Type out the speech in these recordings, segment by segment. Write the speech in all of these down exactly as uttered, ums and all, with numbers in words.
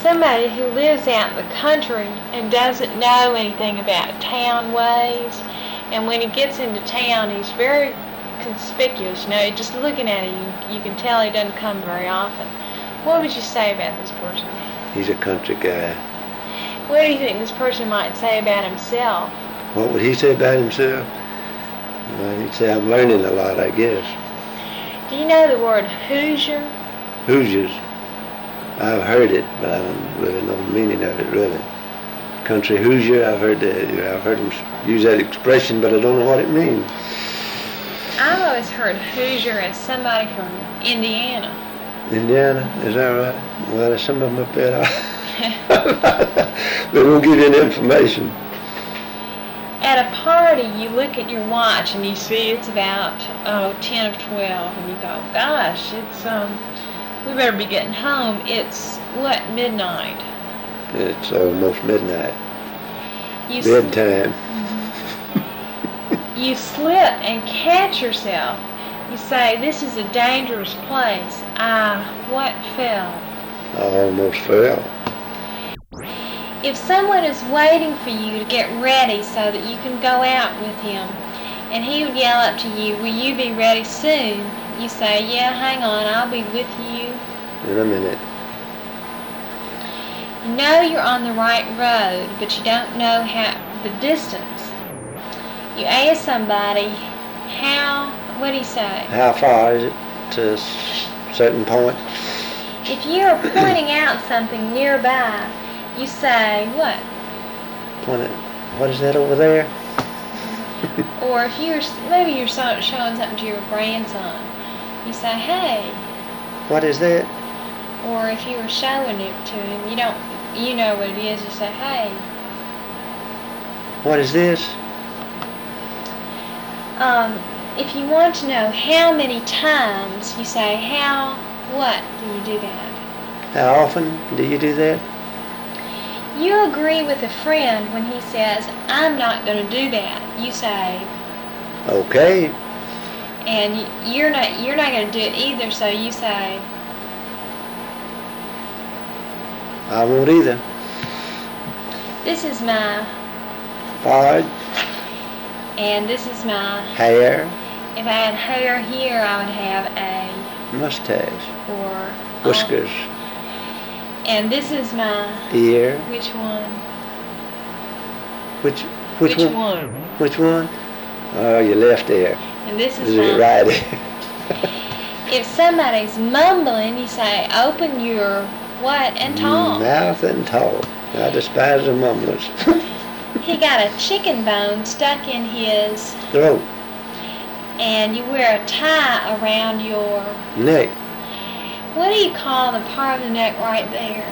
somebody who lives out in the country and doesn't know anything about town ways, and when he gets into town, he's very conspicuous. You know, just looking at him, you, you can tell he doesn't come very often. What would you say about this person? He's a country guy. What do you think this person might say about himself? What would he say about himself? Well, he'd say, I'm learning a lot, I guess. Do you know the word Hoosier? Hoosiers. I've heard it, but I don't really know the meaning of it, really. Country Hoosier, I've heard that, you know, I've heard them use that expression, but I don't know what it means. I've always heard Hoosier as somebody from Indiana. Indiana, is that right? Well, there's some of them up there. They won't give you any information. At a party, you look at your watch and you see it's about oh ten or twelve, and you go, "Gosh, it's um, we better be getting home. It's what, midnight?" It's almost midnight. You Bedtime. Sl- mm-hmm. You slip and catch yourself. You say, "This is a dangerous place. I what fell?" I almost fell. If someone is waiting for you to get ready so that you can go out with him, and he would yell up to you, "Will you be ready soon?" You say, "Yeah, hang on, I'll be with you in a minute." You know you're on the right road, but you don't know how the distance. You ask somebody, how, what do you say? How far is it to a certain point? If you're pointing out something nearby, you say, what? Point it, what is that over there? Or if you're, maybe you're showing something to your grandson, you say, hey. What is that? Or if you were showing it to him, you don't, you know what it is, you say, hey. What is this? Um, if you want to know how many times, you say, how, what do you do that? How often do you do that? You agree with a friend when he says, I'm not going to do that. You say, okay. And you're not, you're not going to do it either, so you say, I won't either. This is my forehead. And this is my hair. If I had hair here, I would have a mustache. Or whiskers. Um, and this is my ear. Which one? Which which, which one? one? Which one? Oh, your left ear. And this is, is my it right ear. If somebody's mumbling, you say, open your what and talk. Mouth and talk. I despise the mumblers. He got a chicken bone stuck in his throat. And you wear a tie around your neck. What do you call the part of the neck right there?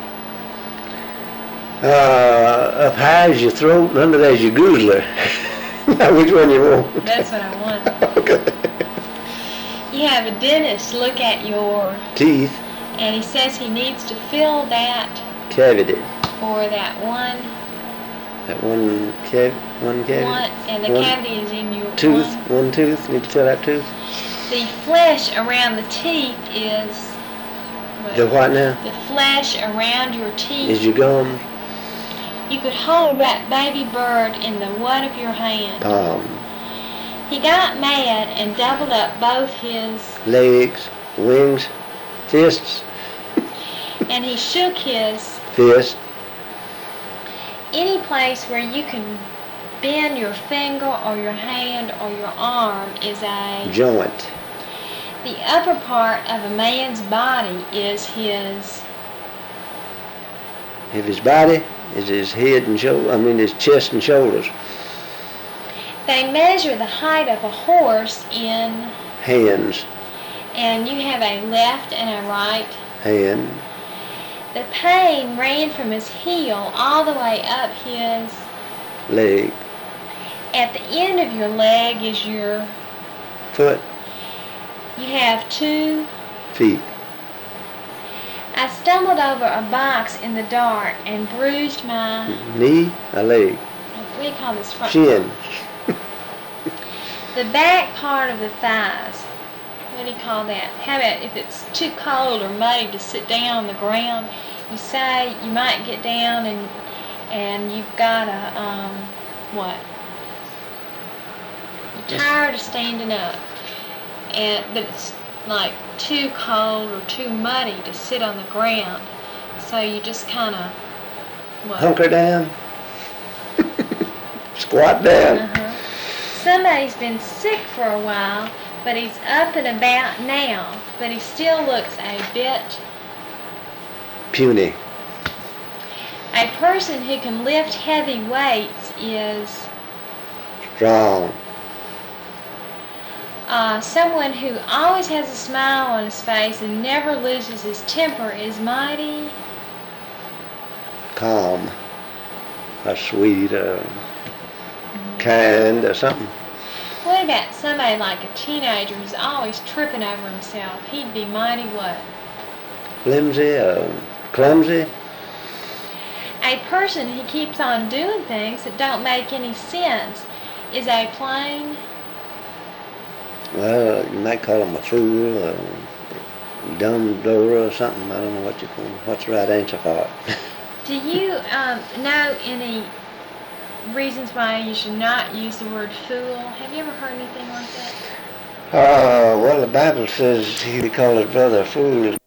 Uh, up high is your throat, and under there is your goozler. Now, which one you want? That's what I want. Okay. You have a dentist look at your teeth. And he says he needs to fill that cavity. Or that one. That one cav one cavity. One, and the one cavity is in your tooth. One. One tooth. Need to fill that tooth. The flesh around the teeth is. What, the what now? The flesh around your teeth. Is your gums. You could hold that baby bird in the what of your hand? Palm. He got mad and doubled up both his legs, wings, fists. And he shook his fist. Any place where you can bend your finger or your hand or your arm is a joint. The upper part of a man's body is his. If his body is his head and shoulder, I mean his chest and shoulders. They measure the height of a horse in hands. And you have a left and a right hand. The pain ran from his heel all the way up his leg. At the end of your leg is your foot. You have two feet. I stumbled over a box in the dark and bruised my knee, a leg. What do you call this? Front Shin. The back part of the thighs. What do you call that? How about if it's too cold or muddy to sit down on the ground, You say you might get down and and you've got a, um, what? You're tired of standing up, and but it's like too cold or too muddy to sit on the ground, so you just kind of, what? Hunker down. Squat down. Uh-huh. Somebody's been sick for a while, but he's up and about now, but he still looks a bit. Puny. A person who can lift heavy weights is Strong. uh, someone who always has a smile on his face and never loses his temper is mighty. Calm. Or sweet. Or kind or something. What about somebody like a teenager who's always tripping over himself? He'd be mighty what? Flimsy or clumsy. A person who keeps on doing things that don't make any sense is a plain. Well, you might call him a fool or dumb door or something. I don't know what you call what's the right answer for it. Do you um, know any reasons why you should not use the word fool? Have you ever heard anything like that? Uh, well, the Bible says he who call his brother a fool is